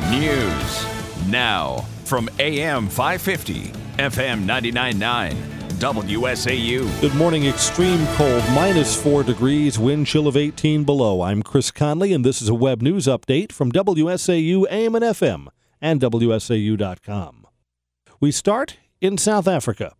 News now from AM 550, FM 99.9, WSAU. Good morning. Extreme cold, -4 degrees, wind chill of 18 below. I'm Chris Conley, and this is a web news update from WSAU AM and FM and WSAU.com. We start in South Africa.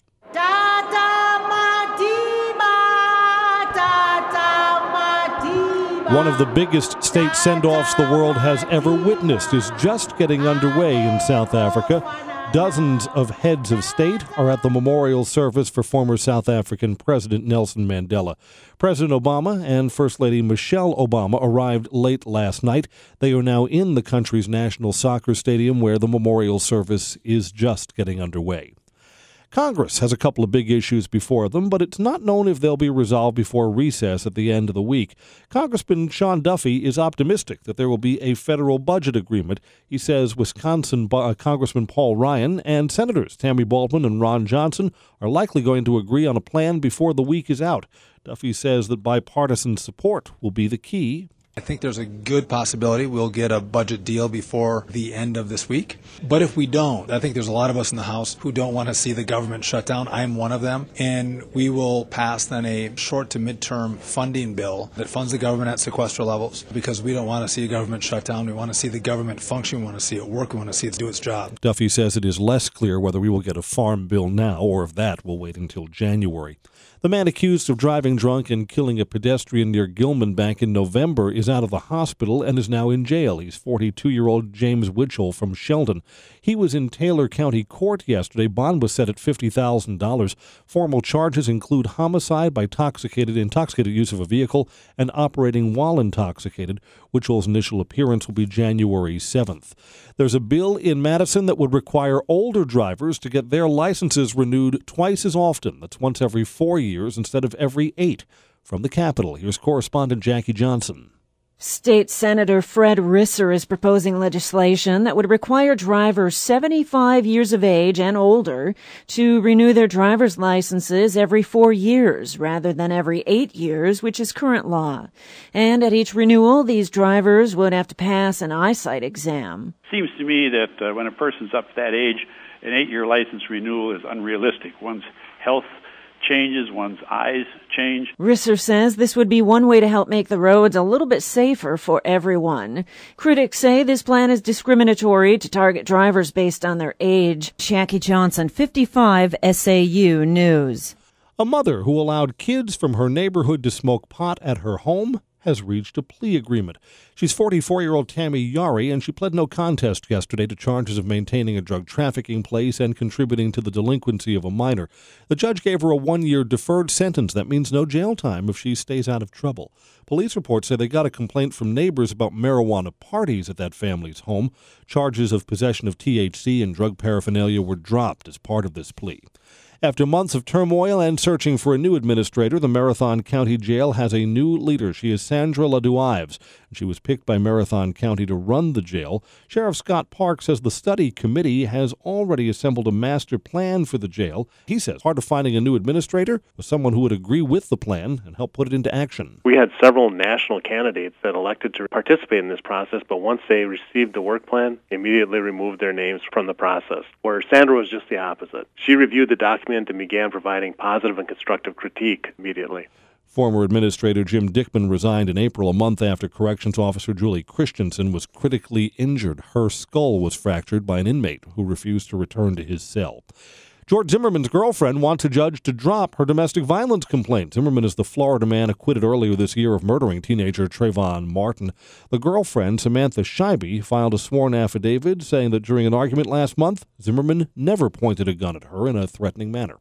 One of the biggest state send-offs the world has ever witnessed is just getting underway in South Africa. Dozens of heads of state are at the memorial service for former South African President Nelson Mandela. President Obama and First Lady Michelle Obama arrived late last night. They are now in the country's national soccer stadium where the memorial service is just getting underway. Congress has a couple of big issues before them, but it's not known if they'll be resolved before recess at the end of the week. Congressman Sean Duffy is optimistic that there will be a federal budget agreement. He says Wisconsin Congressman Paul Ryan and Senators Tammy Baldwin and Ron Johnson are likely going to agree on a plan before the week is out. Duffy says that bipartisan support will be the key. I think there's a good possibility we'll get a budget deal before the end of this week. But if we don't, I think there's a lot of us in the House who don't want to see the government shut down. I'm one of them. And we will pass then a short to midterm funding bill that funds the government at sequester levels because we don't want to see a government shut down. We want to see the government function. We want to see it work. We want to see it do its job. Duffy says it is less clear whether we will get a farm bill now or if that will wait until January. The man accused of driving drunk and killing a pedestrian near Gilman back in November is out of the hospital and is now in jail. He's 42-year-old James Witchell from Sheldon. He was in Taylor County Court yesterday. Bond was set at $50,000. Formal charges include homicide by intoxicated use of a vehicle and operating while intoxicated. Witchell's initial appearance will be January 7th. There's a bill in Madison that would require older drivers to get their licenses renewed twice as often. That's once every 4 years instead of every 8. From the Capitol, here's correspondent Jackie Johnson. State Senator Fred Risser is proposing legislation that would require drivers 75 years of age and older to renew their driver's licenses every 4 years rather than every 8 years, which is current law. And at each renewal, these drivers would have to pass an eyesight exam. Seems to me that when a person's up to that age, an 8-year license renewal is unrealistic. One's health changes, one's eyes change. Risser says this would be one way to help make the roads a little bit safer for everyone. Critics say this plan is discriminatory to target drivers based on their age. Jackie Johnson, 55 SAU News. A mother who allowed kids from her neighborhood to smoke pot at her home has reached a plea agreement. She's 44-year-old Tammy Yari, and she pled no contest yesterday to charges of maintaining a drug trafficking place and contributing to the delinquency of a minor. The judge gave her a 1-year deferred sentence. That means no jail time if she stays out of trouble. Police reports say they got a complaint from neighbors about marijuana parties at that family's home. Charges of possession of THC and drug paraphernalia were dropped as part of this plea. After months of turmoil and searching for a new administrator, the Marathon County Jail has a new leader. She is Sandra LaDuives, and she was picked by Marathon County to run the jail. Sheriff Scott Park says the study committee has already assembled a master plan for the jail. He says part of finding a new administrator was someone who would agree with the plan and help put it into action. We had several national candidates that elected to participate in this process, but once they received the work plan, immediately removed their names from the process, where Sandra was just the opposite. She reviewed the document and began providing positive and constructive critique immediately. Former Administrator Jim Dickman resigned in April, a month after Corrections Officer Julie Christensen was critically injured. Her skull was fractured by an inmate who refused to return to his cell. George Zimmerman's girlfriend wants a judge to drop her domestic violence complaint. Zimmerman is the Florida man acquitted earlier this year of murdering teenager Trayvon Martin. The girlfriend, Samantha Scheibe, filed a sworn affidavit saying that during an argument last month, Zimmerman never pointed a gun at her in a threatening manner.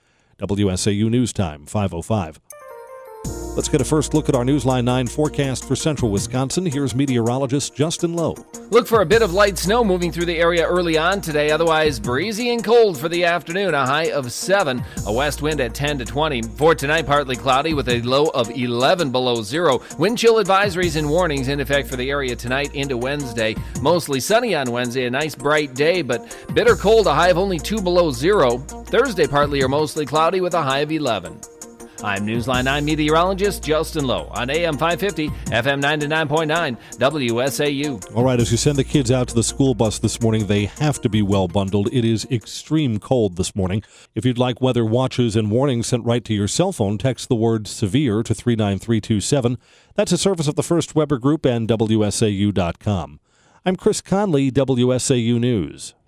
WSAU News Time, 5:05. Let's get a first look at our Newsline 9 forecast for central Wisconsin. Here's meteorologist Justin Lowe. Look for a bit of light snow moving through the area early on today. Otherwise, breezy and cold for the afternoon. A high of 7, a west wind at 10 to 20. For tonight, partly cloudy with a low of 11 below zero. Wind chill advisories and warnings in effect for the area tonight into Wednesday. Mostly sunny on Wednesday, a nice bright day, but bitter cold, a high of only 2 below zero. Thursday, partly or mostly cloudy with a high of 11. I'm Newsline 9 meteorologist Justin Lowe on AM 550, FM 99.9, WSAU. All right, as you send the kids out to the school bus this morning, they have to be well bundled. It is extreme cold this morning. If you'd like weather watches and warnings sent right to your cell phone, text the word SEVERE to 39327. That's a service of the First Weber Group and WSAU.com. I'm Chris Conley, WSAU News.